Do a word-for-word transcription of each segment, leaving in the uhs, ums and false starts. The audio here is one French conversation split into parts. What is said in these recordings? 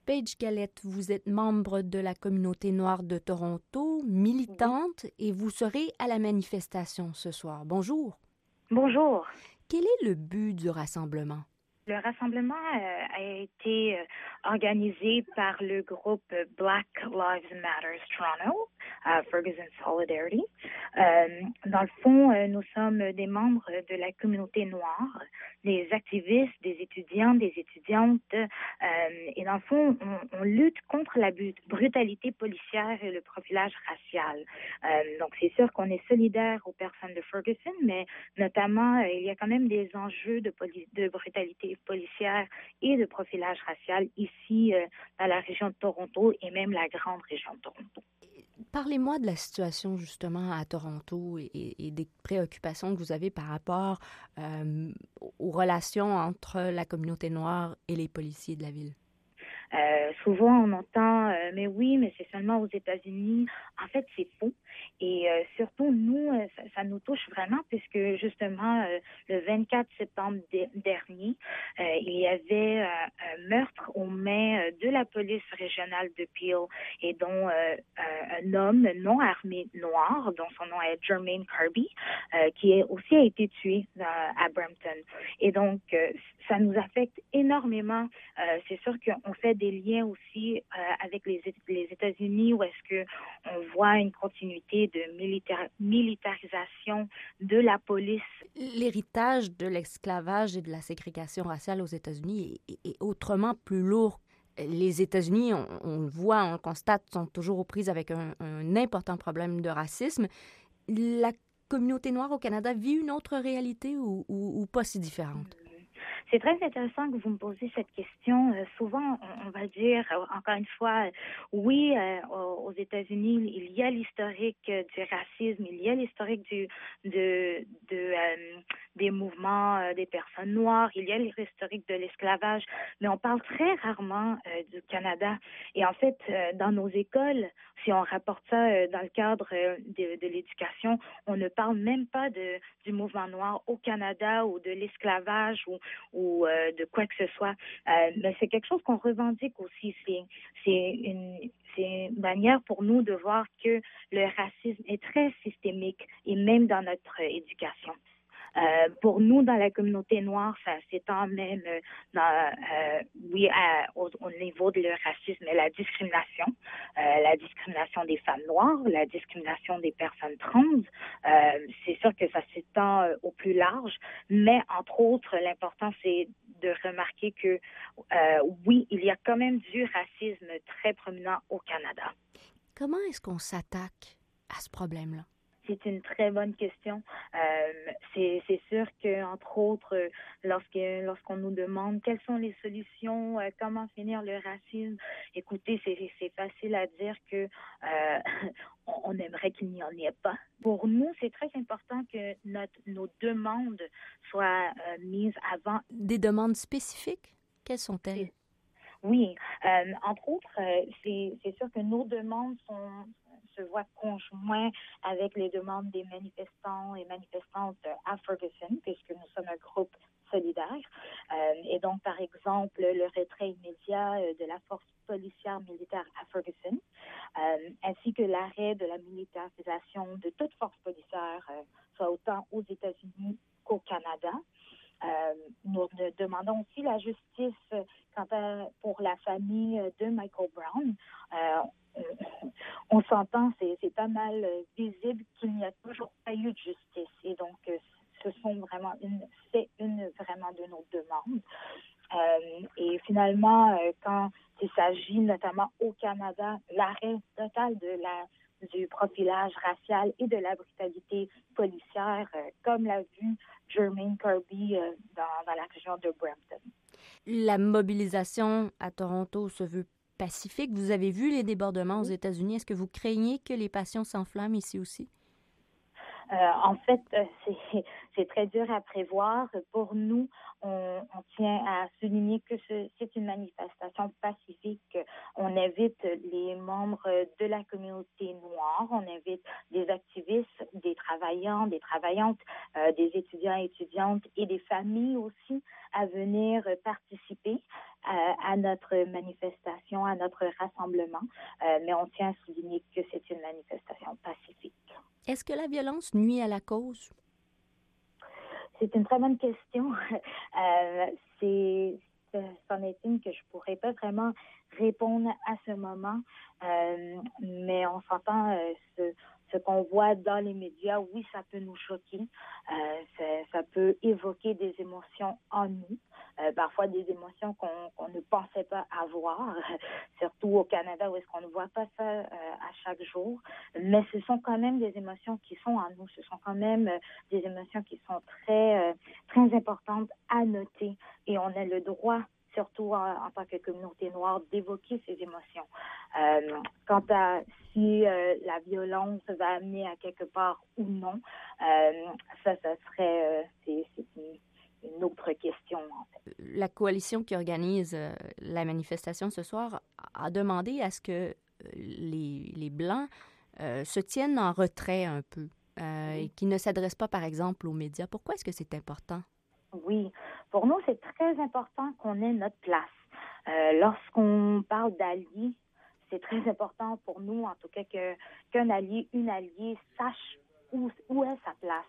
Paige Galette, vous êtes membre de la communauté noire de Toronto, militante, et vous serez à la manifestation ce soir. Bonjour. Bonjour. Quel est le but du rassemblement? Le rassemblement euh, a été euh, organisé par le groupe Black Lives Matter Toronto, uh, Ferguson Solidarity. Euh, dans le fond, euh, nous sommes des membres de la communauté noire, des activistes, des étudiants, des étudiantes. Euh, et dans le fond, on, on lutte contre la brutalité policière et le profilage racial. Euh, donc, c'est sûr qu'on est solidaire aux personnes de Ferguson, mais notamment, euh, il y a quand même des enjeux de, poli- de brutalité policière et de profilage racial ici euh, dans la région de Toronto et même la grande région de Toronto. Parlez-moi de la situation justement à Toronto et, et des préoccupations que vous avez par rapport euh, aux relations entre la communauté noire et les policiers de la ville. Euh, souvent, on entend euh, mais oui, mais c'est seulement aux États-Unis. En fait, c'est faux. Et euh, surtout, nous, euh, ça, ça nous touche vraiment puisque justement, euh, le vingt-quatre septembre de- dernier, euh, il y avait euh, un meurtre aux mains euh, de la police régionale de Peel et dont euh, un homme non armé noir, dont son nom est Jermaine Kirby, euh, qui est, aussi a été tué euh, à Brampton. Et donc, euh, ça nous affecte énormément. Euh, c'est sûr qu'on fait des liens aussi euh, avec les, les États-Unis où est-ce que on voit une continuité de milita- militarisation de la police. L'héritage de l'esclavage et de la ségrégation raciale aux États-Unis est, est, est autrement plus lourd. Les États-Unis, on, on le voit, on le constate, sont toujours aux prises avec un, un important problème de racisme. La communauté noire au Canada vit une autre réalité ou, ou, ou pas si différente? C'est très intéressant que vous me posiez cette question. Euh, souvent, on, on va dire, euh, encore une fois, euh, oui, euh, aux États-Unis, il y a l'historique euh, du racisme, il y a l'historique du, de, de, euh, des mouvements euh, des personnes noires, il y a l'historique de l'esclavage, mais on parle très rarement euh, du Canada. Et en fait, euh, dans nos écoles, si on rapporte ça euh, dans le cadre euh, de, de l'éducation, on ne parle même pas de, du mouvement noir au Canada ou de l'esclavage ou ou euh, de quoi que ce soit. Euh, mais c'est quelque chose qu'on revendique aussi. C'est, c'est, une, c'est une manière pour nous de voir que le racisme est très systémique et même dans notre euh, éducation. Euh, pour nous, dans la communauté noire, ça s'étend même euh, dans, euh, oui, à, au, au niveau de le racisme et la discrimination, euh, la discrimination des femmes noires, la discrimination des personnes trans. Euh, c'est sûr que ça s'étend euh, au plus large, mais entre autres, l'important, c'est de remarquer que euh, oui, il y a quand même du racisme très prominent au Canada. Comment est-ce qu'on s'attaque à ce problème-là? C'est une très bonne question. Euh, c'est, c'est sûr que, entre autres, euh, lorsque, lorsqu'on nous demande quelles sont les solutions, euh, comment finir le racisme, écoutez, c'est, c'est facile à dire que euh, on, on aimerait qu'il n'y en ait pas. Pour nous, c'est très important que notre, nos demandes soient euh, mises avant. Des demandes spécifiques? Quelles sont-elles? C'est, oui, euh, entre autres, euh, c'est, c'est sûr que nos demandes sont se voient conjoints avec les demandes des manifestants et manifestantes à Ferguson, puisque nous sommes un groupe solidaire. Euh, et donc, par exemple, le retrait immédiat euh, de la force policière militaire à Ferguson, euh, ainsi que l'arrêt de la militarisation de toute force policière, euh, soit autant aux États-Unis qu'au Canada. Euh, nous demandons aussi la justice euh, quant à, pour la famille de Michael Brown. Euh, on, on s'entend, c'est, c'est pas mal euh, visible qu'il n'y a toujours pas eu de justice. Et donc, euh, ce sont vraiment une, c'est une vraiment de nos demandes. Euh, et finalement, euh, quand il s'agit notamment au Canada, l'arrêt total de la du profilage racial et de la brutalité policière, euh, comme l'a vu Jermaine Kirby euh, dans, dans la région de Brampton. La mobilisation à Toronto se veut pacifique. Vous avez vu les débordements aux États-Unis. Est-ce que vous craignez que les passions s'enflamment ici aussi? Euh, en fait, euh, c'est, c'est très dur à prévoir. Pour nous, on, on tient à souligner que ce, c'est une manifestation pacifique. On invite les membres de la communauté noire, on invite des activistes, des travailleurs, des travaillantes, euh, des étudiants et étudiantes et des familles aussi à venir participer à, à notre manifestation, à notre rassemblement, euh, mais on tient à souligner que c'est une manifestation pacifique. Est-ce que la violence nuit à la cause? C'est une très bonne question. euh, c'est, c'en est une que je pourrais pas vraiment répondre à ce moment, euh, mais on s'entend euh, ce, ce qu'on voit dans les médias, oui, ça peut nous choquer, euh, ça, ça peut évoquer des émotions en nous, euh, parfois des émotions qu'on, qu'on ne pensait pas avoir, surtout au Canada où est-ce qu'on ne voit pas ça euh, à chaque jour, mais ce sont quand même des émotions qui sont en nous, ce sont quand même euh, des émotions qui sont très, euh, très importantes à noter et on a le droit surtout en, en tant que communauté noire, d'évoquer ces émotions. Euh, quant à si euh, la violence va amener à quelque part ou non, euh, ça, ça serait euh, c'est, c'est une, une autre question, en fait. La coalition qui organise euh, la manifestation ce soir a demandé à ce que les, les Blancs euh, se tiennent en retrait un peu euh, et qu'ils ne s'adressent pas, par exemple, aux médias. Pourquoi est-ce que c'est important? Oui, pour nous, c'est très important qu'on ait notre place. Euh, lorsqu'on parle d'alliés, c'est très important pour nous, en tout cas, que, qu'un allié, une alliée sache où, où est sa place.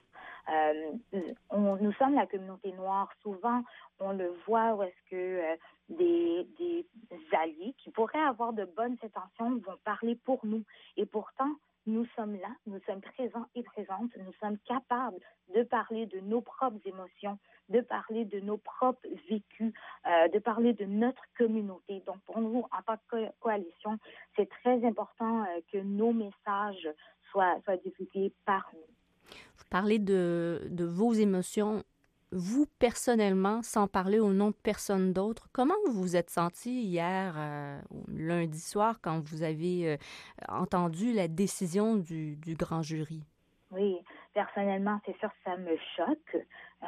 Euh, on, nous sommes la communauté noire. Souvent, on le voit où est-ce que euh, des, des alliés qui pourraient avoir de bonnes intentions vont parler pour nous. Et pourtant, nous sommes là, nous sommes présents et présentes, nous sommes capables de parler de nos propres émotions, de parler de nos propres vécus, euh, de parler de notre communauté. Donc, pour nous, en tant que co- coalition, c'est très important euh, que nos messages soient, soient divulgués par nous. Vous parlez de, de vos émotions. Vous, personnellement, sans parler au nom de personne d'autre, comment vous vous êtes senti hier, euh, lundi soir, quand vous avez euh, entendu la décision du, du grand jury? Oui, personnellement, c'est sûr que ça me choque. Euh,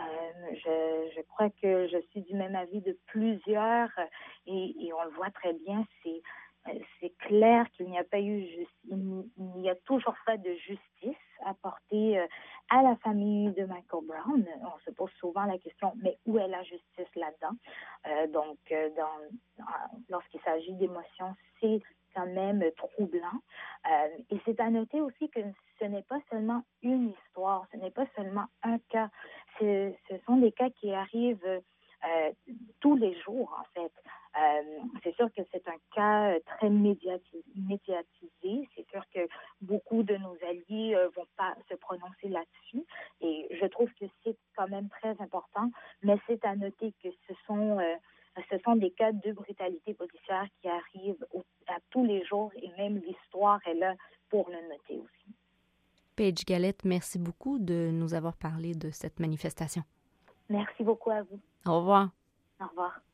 je, je crois que je suis du même avis de plusieurs et, et on le voit très bien, c'est, c'est clair qu'il n'y a pas eu justice, il n'y a toujours pas de justice apportée à la famille de Michael Brown. On se pose souvent la question, mais où est la justice là-dedans? Euh, donc, dans, dans, lorsqu'il s'agit d'émotions, c'est quand même troublant. Euh, et c'est à noter aussi que ce n'est pas seulement une histoire, ce n'est pas seulement un cas. Ce, ce sont des cas qui arrivent euh, tous les jours, en fait. Euh, c'est sûr que c'est un cas très médiatisé. médiatisé. C'est sûr que beaucoup de nos alliés euh, vont pas se prononcer là-dessus. Et je trouve que c'est quand même très important. Mais c'est à noter que ce sont... Euh, Ce sont des cas de brutalité policière qui arrivent au, à tous les jours et même l'histoire est là pour le noter aussi. Paige Galette, merci beaucoup de nous avoir parlé de cette manifestation. Merci beaucoup à vous. Au revoir. Au revoir.